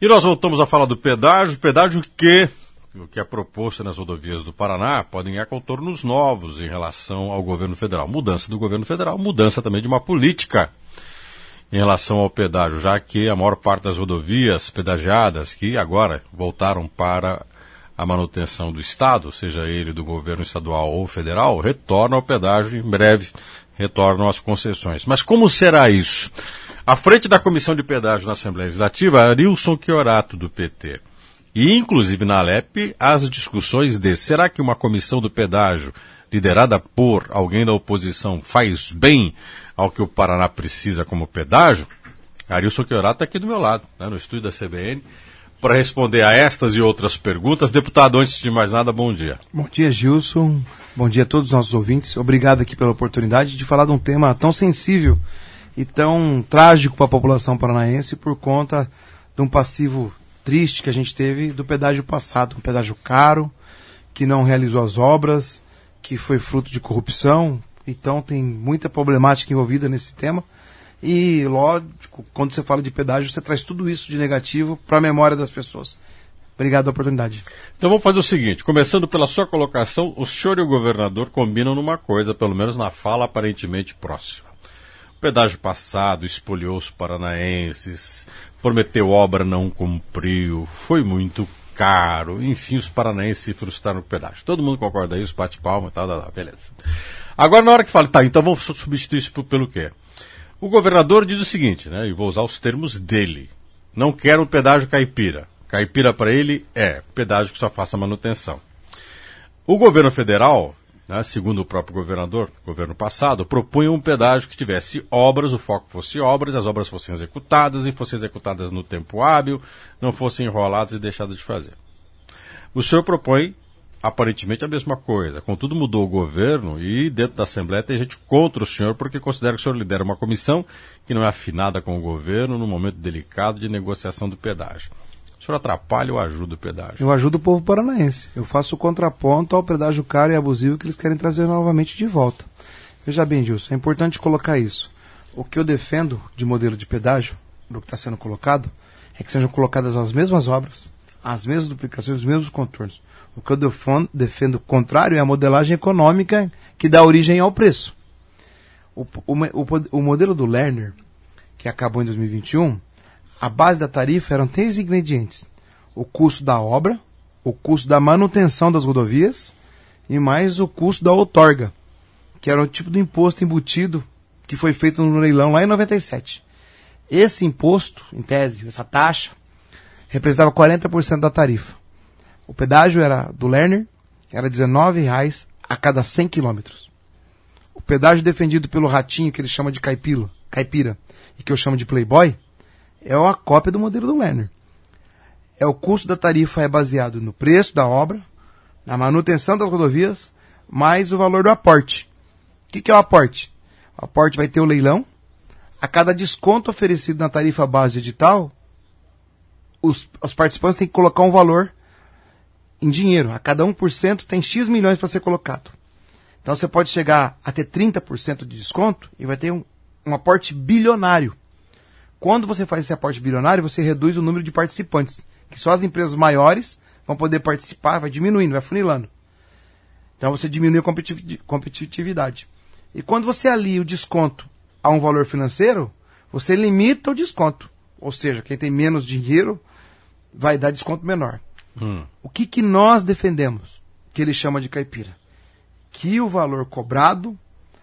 E nós voltamos a falar do pedágio que, o que é proposto nas rodovias do Paraná, podem ganhar contornos novos em relação ao governo federal. Mudança do governo federal, mudança também de uma política em relação ao pedágio, já que a maior parte das rodovias pedagiadas, que agora voltaram para a manutenção do Estado, seja ele do governo estadual ou federal, retornam ao pedágio, em breve retornam às concessões. Mas como será isso? À frente da Comissão de Pedágio na Assembleia Legislativa, Arilson Chiorato, do PT. E, inclusive, na Alep, as discussões de será que uma comissão do pedágio, liderada por alguém da oposição, faz bem ao que o Paraná precisa como pedágio? Arilson Chiorato está aqui do meu lado, né, no estúdio da CBN, para responder a estas e outras perguntas. Deputado, antes de mais nada, bom dia. Bom dia, Gilson. Bom dia a todos os nossos ouvintes. Obrigado aqui pela oportunidade de falar de um tema tão sensível e tão trágico para a população paranaense por conta de um passivo triste que a gente teve do pedágio passado. Um pedágio caro, que não realizou as obras, que foi fruto de corrupção. Então tem muita problemática envolvida nesse tema. E, lógico, quando você fala de pedágio, você traz tudo isso de negativo para a memória das pessoas. Obrigado pela oportunidade. Então vamos fazer o seguinte, começando pela sua colocação, o senhor e o governador combinam numa coisa, pelo menos na fala aparentemente próxima. O pedágio passado espoliou os paranaenses, prometeu obra, não cumpriu, foi muito caro, enfim, os paranaenses se frustraram com o pedágio. Todo mundo concorda isso, bate palma e tal, beleza. Agora, na hora que fala, tá, então vamos substituir isso pelo quê? O governador diz o seguinte, né, e vou usar os termos dele, não quero um pedágio caipira. Caipira para ele é pedágio que só faça manutenção. O governo federal, né, segundo o próprio governador, governo passado, propunha um pedágio que tivesse obras, o foco fosse obras, as obras fossem executadas e fossem executadas no tempo hábil, não fossem enroladas e deixadas de fazer. O senhor propõe aparentemente a mesma coisa. Contudo, mudou o governo e dentro da Assembleia tem gente contra o senhor porque considera que o senhor lidera uma comissão que não é afinada com o governo num momento delicado de negociação do pedágio. O senhor atrapalha ou ajuda o pedágio? Eu ajudo o povo paranaense. Eu faço o contraponto ao pedágio caro e abusivo que eles querem trazer novamente de volta. Veja bem, Gilson, é importante colocar isso. O que eu defendo de modelo de pedágio, do que está sendo colocado, é que sejam colocadas as mesmas obras, as mesmas duplicações, os mesmos contornos. O que eu defendo o contrário é a modelagem econômica que dá origem ao preço. O modelo do Lerner, que acabou em 2021, a base da tarifa eram 3 ingredientes. O custo da obra, o custo da manutenção das rodovias e mais o custo da outorga, que era o tipo do imposto embutido que foi feito no leilão lá em 97. Esse imposto, em tese, essa taxa, representava 40% da tarifa. O pedágio era do Lerner, era R$19 a cada 100 quilômetros. O pedágio defendido pelo Ratinho, que ele chama de caipira, e que eu chamo de Playboy, é uma cópia do modelo do Lerner. O custo da tarifa é baseado no preço da obra, na manutenção das rodovias, mais o valor do aporte. O que é o aporte? O aporte vai ter o leilão. A cada desconto oferecido na tarifa base de edital, os participantes têm que colocar um valor em dinheiro. A cada 1% tem X milhões para ser colocado. Então você pode chegar a ter 30% de desconto e vai ter um aporte bilionário. Quando você faz esse aporte bilionário, você reduz o número de participantes, que só as empresas maiores vão poder participar, vai diminuindo, vai funilando. Então você diminui a competitividade. E quando você alia o desconto a um valor financeiro, você limita o desconto. Ou seja, quem tem menos dinheiro vai dar desconto menor. O que nós defendemos, que ele chama de caipira? Que o valor cobrado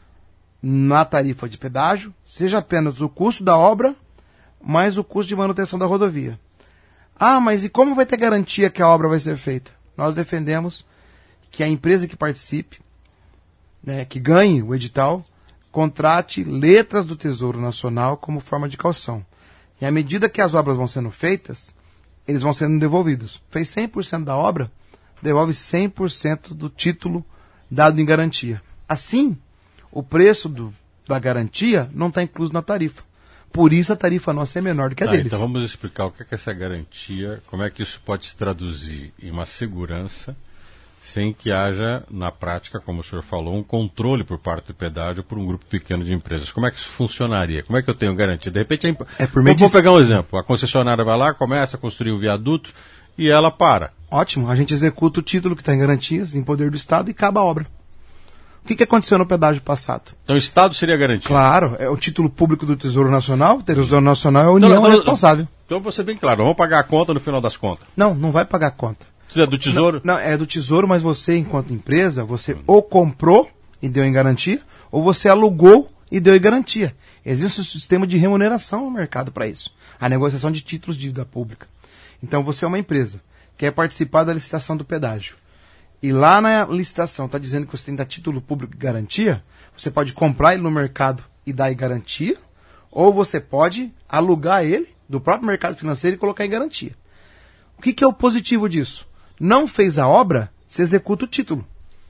na tarifa de pedágio seja apenas o custo da obra mais o custo de manutenção da rodovia. Ah, mas e como vai ter garantia que a obra vai ser feita? Nós defendemos que a empresa que participe, né, que ganhe o edital, contrate letras do Tesouro Nacional como forma de caução. E à medida que as obras vão sendo feitas, eles vão sendo devolvidos. Fez 100% da obra, devolve 100% do título dado em garantia. Assim, o preço da garantia não está incluso na tarifa. Por isso a tarifa nossa é menor do que a deles. Então vamos explicar o que é essa garantia, como é que isso pode se traduzir em uma segurança, sem que haja, na prática, como o senhor falou, um controle por parte do pedágio por um grupo pequeno de empresas. Como é que isso funcionaria? Como é que eu tenho garantia? De repente, vou pegar um exemplo. A concessionária vai lá, começa a construir um viaduto e ela para. Ótimo, a gente executa o título que está em garantias, em poder do Estado, e acaba a obra. O que aconteceu no pedágio passado? Então o Estado seria garantia? Claro, é o título público do Tesouro Nacional, o Tesouro Nacional é a União responsável. Então vou ser bem claro, vamos pagar a conta no final das contas. Não vai pagar a conta. Isso é do Tesouro? Não, é do Tesouro, mas você, enquanto empresa, você ou comprou e deu em garantia, ou você alugou e deu em garantia. Existe um sistema de remuneração no mercado para isso. A negociação de títulos de dívida pública. Então você é uma empresa, quer participar da licitação do pedágio. E lá na licitação está dizendo que você tem que dar título público de garantia, você pode comprar ele no mercado e dar em garantia, ou você pode alugar ele do próprio mercado financeiro e colocar em garantia. O que é o positivo disso? Não fez a obra, você executa o título.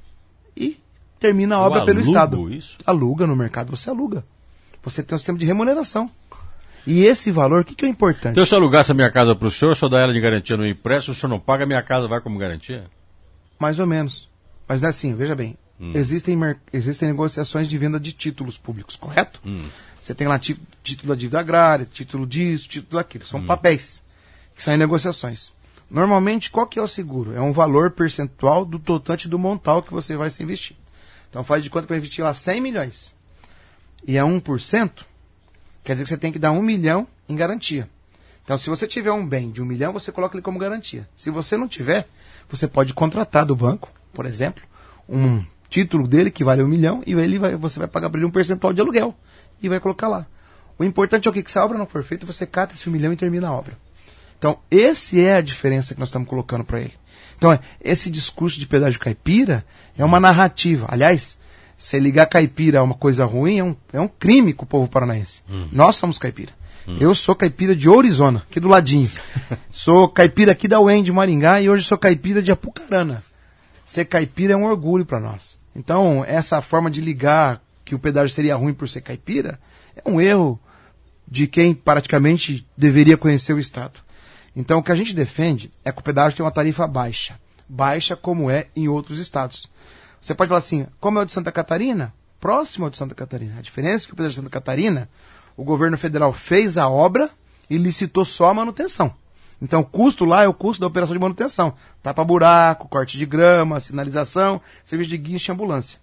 E termina a obra pelo Estado. Isso? Aluga no mercado, você aluga. Você tem um sistema de remuneração. E esse valor, o que é importante? Então, se eu alugasse a minha casa para o senhor dá ela de garantia no empréstimo, o senhor não paga, a minha casa vai como garantia? Mais ou menos. Mas não é assim, veja bem. Existem negociações de venda de títulos públicos, correto? Você tem lá título da dívida agrária, título disso, título daquilo. São papéis que são em negociações. Normalmente, qual que é o seguro? É um valor percentual do totante do montal que você vai se investir. Então, faz de conta que vai investir lá 100 milhões. E é 1%, quer dizer que você tem que dar 1 milhão em garantia. Então, se você tiver um bem de 1 milhão, você coloca ele como garantia. Se você não tiver, você pode contratar do banco, por exemplo, um título dele que vale 1 milhão e você vai pagar para ele um percentual de aluguel e vai colocar lá. O importante é o que? Que se a obra não for feita, você cata esse 1 milhão e termina a obra. Então, essa é a diferença que nós estamos colocando para ele. Então, esse discurso de pedágio caipira é uma narrativa. Aliás, se ligar caipira a uma coisa ruim, é um crime com o povo paranaense. Nós somos caipira. Eu sou caipira de Ourizona, aqui do ladinho. Sou caipira aqui da UEM de Maringá e hoje sou caipira de Apucarana. Ser caipira é um orgulho para nós. Então, essa forma de ligar que o pedágio seria ruim por ser caipira é um erro de quem praticamente deveria conhecer o Estado. Então, o que a gente defende é que o pedágio tem uma tarifa baixa. Baixa como é em outros estados. Você pode falar assim, como é o de Santa Catarina? Próximo ao de Santa Catarina. A diferença é que o pedágio de Santa Catarina, o governo federal fez a obra e licitou só a manutenção. Então, o custo lá é o custo da operação de manutenção. Tapa-buraco, corte de grama, sinalização, serviço de guincho e ambulância.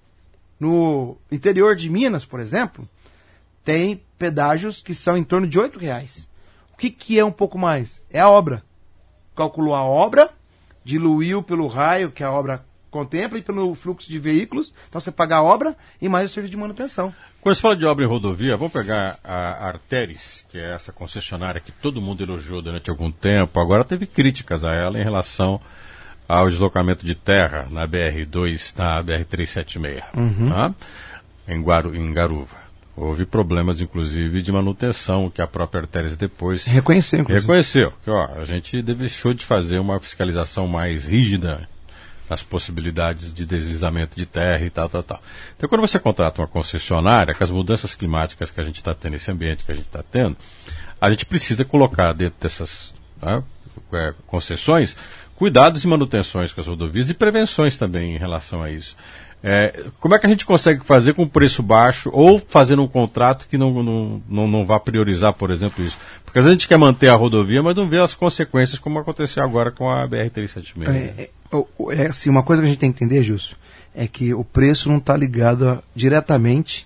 No interior de Minas, por exemplo, tem pedágios que são em torno de R$8. O que é um pouco mais? É a obra. Calculou a obra, diluiu pelo raio que a obra contempla e pelo fluxo de veículos. Então você paga a obra e mais o serviço de manutenção. Quando se fala de obra em rodovia, vamos pegar a Arteris, que é essa concessionária que todo mundo elogiou durante algum tempo. Agora teve críticas a ela em relação ao deslocamento de terra na BR-2, na BR-376, tá? em Garuva. Houve problemas, inclusive, de manutenção, que a própria Arteris depois reconheceu. Que, a gente deixou de fazer uma fiscalização mais rígida nas possibilidades de deslizamento de terra e tal. Então, quando você contrata uma concessionária, com as mudanças climáticas que a gente está tendo, esse ambiente que a gente está tendo, a gente precisa colocar dentro dessas concessões cuidados e manutenções com as rodovias e prevenções também em relação a isso. Como é que a gente consegue fazer com preço baixo ou fazendo um contrato que não vá priorizar, por exemplo, isso? Porque às vezes a gente quer manter a rodovia, mas não vê as consequências como aconteceu agora com a BR-376. Assim, uma coisa que a gente tem que entender, Gilson, é que o preço não está ligado diretamente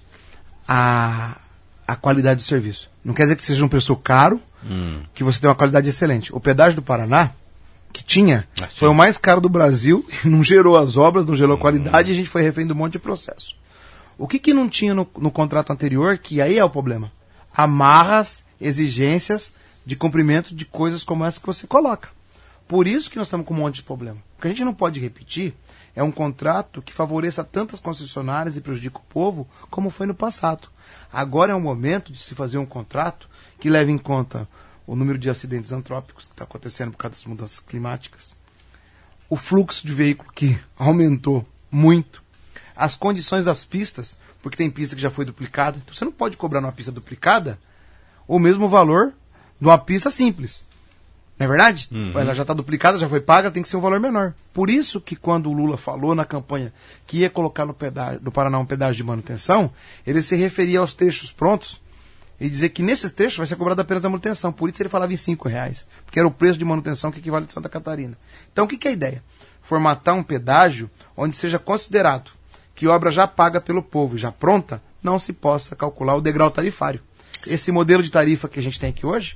à qualidade do serviço. Não quer dizer que seja um preço caro, que você tem uma qualidade excelente. O pedágio do Paraná, que tinha, foi o mais caro do Brasil, não gerou as obras, não gerou a qualidade, e a gente foi refém de um monte de processo. O que não tinha no contrato anterior, que aí é o problema? Amarras, exigências de cumprimento de coisas como essa que você coloca. Por isso que nós estamos com um monte de problema. O que a gente não pode repetir é um contrato que favoreça tantas concessionárias e prejudica o povo, como foi no passado. Agora é o momento de se fazer um contrato que leve em conta o número de acidentes antrópicos que está acontecendo por causa das mudanças climáticas, o fluxo de veículo que aumentou muito, as condições das pistas, porque tem pista que já foi duplicada, então você não pode cobrar numa pista duplicada o mesmo valor de uma pista simples. Não é verdade? Ela já está duplicada, já foi paga, tem que ser um valor menor. Por isso que quando o Lula falou na campanha que ia colocar no Paraná um pedágio de manutenção, ele se referia aos trechos prontos e dizer que nesses trechos vai ser cobrado apenas a manutenção. Por isso ele falava em R$5, porque era o preço de manutenção que equivale de Santa Catarina. Então o que é a ideia? Formatar um pedágio onde seja considerado que obra já paga pelo povo, já pronta, não se possa calcular o degrau tarifário. Esse modelo de tarifa que a gente tem aqui hoje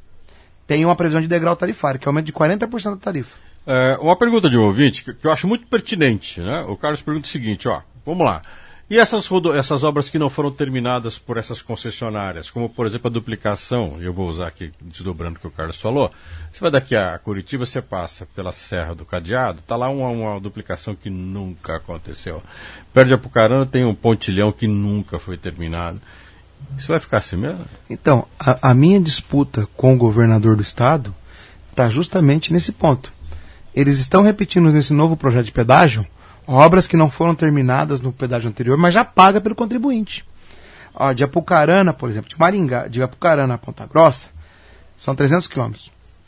tem uma previsão de degrau tarifário, que aumenta de 40% da tarifa. Uma pergunta de um ouvinte que eu acho muito pertinente, né? O Carlos pergunta o seguinte, vamos lá. E essas obras que não foram terminadas por essas concessionárias, como por exemplo a duplicação, eu vou usar aqui desdobrando o que o Carlos falou, você vai daqui a Curitiba, você passa pela Serra do Cadeado, está lá uma duplicação que nunca aconteceu. Perto de Apucarana tem um pontilhão que nunca foi terminado. Isso vai ficar assim mesmo? Então, a minha disputa com o governador do estado está justamente nesse ponto. Eles estão repetindo nesse novo projeto de pedágio obras que não foram terminadas no pedágio anterior, mas já paga pelo contribuinte. De Apucarana, por exemplo, de Apucarana a Ponta Grossa, são 300 quilômetros.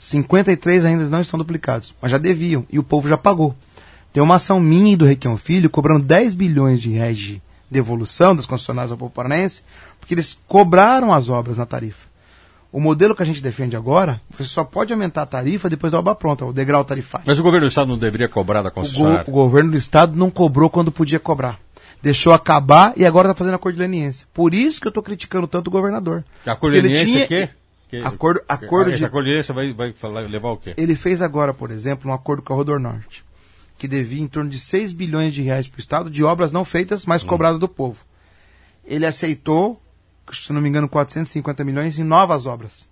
53 ainda não estão duplicados, mas já deviam, e o povo já pagou. Tem uma ação minha e do Requião Filho cobrando 10 bilhões de reais de devolução das concessionárias ao povo paranaense, porque eles cobraram as obras na tarifa. O modelo que a gente defende agora, você só pode aumentar a tarifa depois da obra pronta, o degrau tarifário. Mas o governo do estado não deveria cobrar da concessionária? O governo do estado não cobrou quando podia cobrar. Deixou acabar e agora está fazendo acordo de leniência. Por isso que eu estou criticando tanto o governador. Acordo de leniência quê? Acordo esse acordo de leniência vai levar o quê? Ele fez agora, por exemplo, um acordo com a Rodor Norte, que devia em torno de 6 bilhões de reais para o estado de obras não feitas, mas cobradas do povo. Ele aceitou, se não me engano, 450 milhões em novas obras,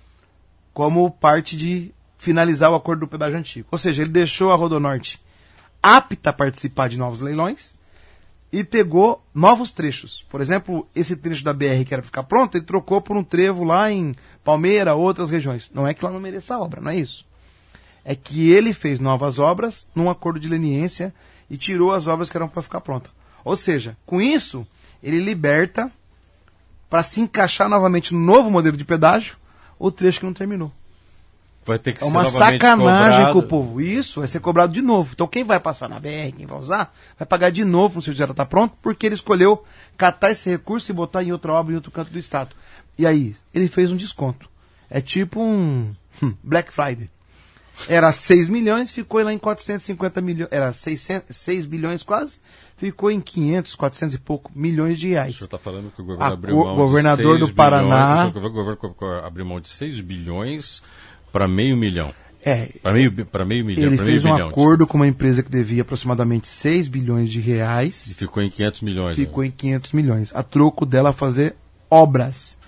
como parte de finalizar o acordo do pedágio antigo. Ou seja, ele deixou a Rodonorte apta a participar de novos leilões e pegou novos trechos. Por exemplo, esse trecho da BR que era para ficar pronto, ele trocou por um trevo lá em Palmeira, outras regiões. Não é que lá não mereça a obra, não é isso. É que ele fez novas obras num acordo de leniência e tirou as obras que eram para ficar prontas. Ou seja, com isso, ele liberta para se encaixar novamente no novo modelo de pedágio o trecho que não terminou. Vai ter que é ser uma novamente sacanagem cobrado. com o povo. Isso vai ser cobrado de novo. Então quem vai passar na BR, quem vai usar, vai pagar de novo no serviço já está pronto, porque ele escolheu catar esse recurso e botar em outra obra em outro canto do estado. E aí, ele fez um desconto. É tipo um Black Friday. Era 6 milhões, ficou lá em 450 milhões. Era 6 bilhões quase, ficou em 500, 400 e pouco milhões de reais. O senhor está falando que o governo abriu mão de 6 do Paraná. O governo abriu mão de 6 bilhões para meio milhão. Para meio milhão. Ele fez um acordo com uma empresa que devia aproximadamente 6 bilhões de reais. E ficou em 500 milhões. Ficou em 500 milhões. A troco dela fazer obras.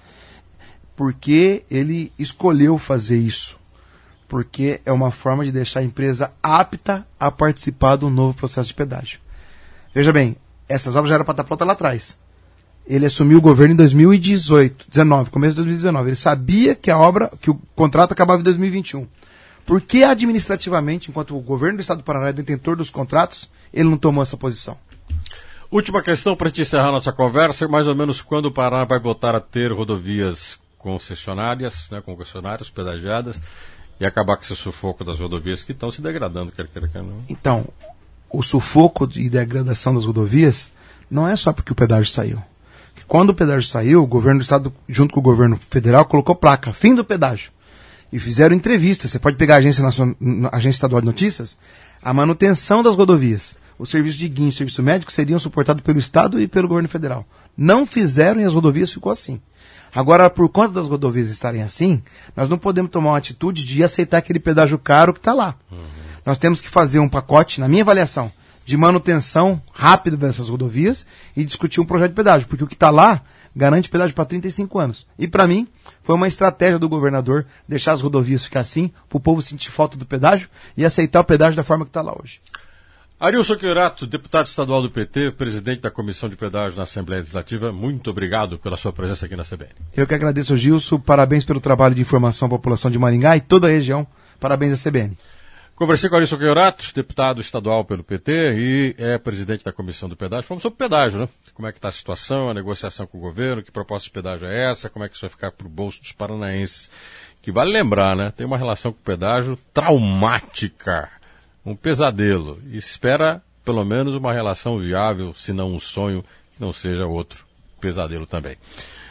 Porque ele escolheu fazer isso. Porque é uma forma de deixar a empresa apta a participar do novo processo de pedágio. Veja bem, essas obras já eram para estar prontas lá atrás. Ele assumiu o governo em 2019, começo de 2019. Ele sabia que que o contrato acabava em 2021. Por que administrativamente, enquanto o governo do estado do Paraná é detentor dos contratos, ele não tomou essa posição? Última questão para te encerrar nossa conversa, mais ou menos quando o Paraná vai voltar a ter rodovias concessionárias, concessionárias pedagiadas, e acabar com esse sufoco das rodovias que estão se degradando, quer queira, quer não. Então, o sufoco e degradação das rodovias não é só porque o pedágio saiu. Quando o pedágio saiu, o governo do estado, junto com o governo federal, colocou placa, fim do pedágio. E fizeram entrevistas. Você pode pegar a Agência Estadual de Notícias, a manutenção das rodovias, o serviço de guincho, o serviço médico seriam suportados pelo estado e pelo governo federal. Não fizeram e as rodovias ficou assim. Agora, por conta das rodovias estarem assim, nós não podemos tomar uma atitude de aceitar aquele pedágio caro que está lá. Nós temos que fazer um pacote, na minha avaliação, de manutenção rápida dessas rodovias e discutir um projeto de pedágio, porque o que está lá garante pedágio para 35 anos. E para mim, foi uma estratégia do governador deixar as rodovias ficar assim, para o povo sentir falta do pedágio e aceitar o pedágio da forma que está lá hoje. Arilson Chiurato, deputado estadual do PT, presidente da Comissão de Pedágio na Assembleia Legislativa, muito obrigado pela sua presença aqui na CBN. Eu que agradeço, Gilson. Parabéns pelo trabalho de informação à população de Maringá e toda a região. Parabéns à CBN. Conversei com Arilson Chiurato, deputado estadual pelo PT e é presidente da Comissão do Pedágio. Falamos sobre pedágio, né? como é que está a situação, a negociação com o governo, que proposta de pedágio é essa, como é que isso vai ficar para o bolso dos paranaenses. Que vale lembrar, né? Tem uma relação com o pedágio traumática, um pesadelo. E espera, pelo menos, uma relação viável, se não um sonho, que não seja outro pesadelo também.